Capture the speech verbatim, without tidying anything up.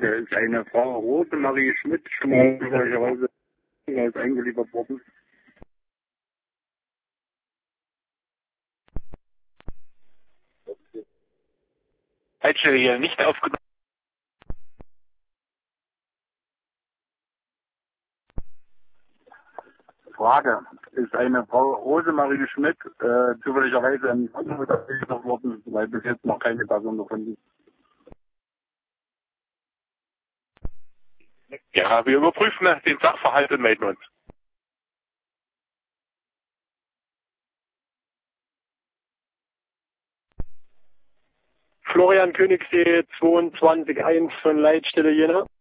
Frage, ist eine Frau Rosemarie Schmidt schon mal möglicherweise als eingeliefert worden? Leitstelle hier nicht aufgenommen. Frage, ist eine Frau Rosemarie Schmidt äh, zufälligerweise im Krankenhaus eingeliefert worden, weil bis jetzt noch keine Person gefunden ist? Ja, wir überprüfen den Sachverhalt und melden uns. Florian Königssee zweiundzwanzig eins von Leitstelle Jena.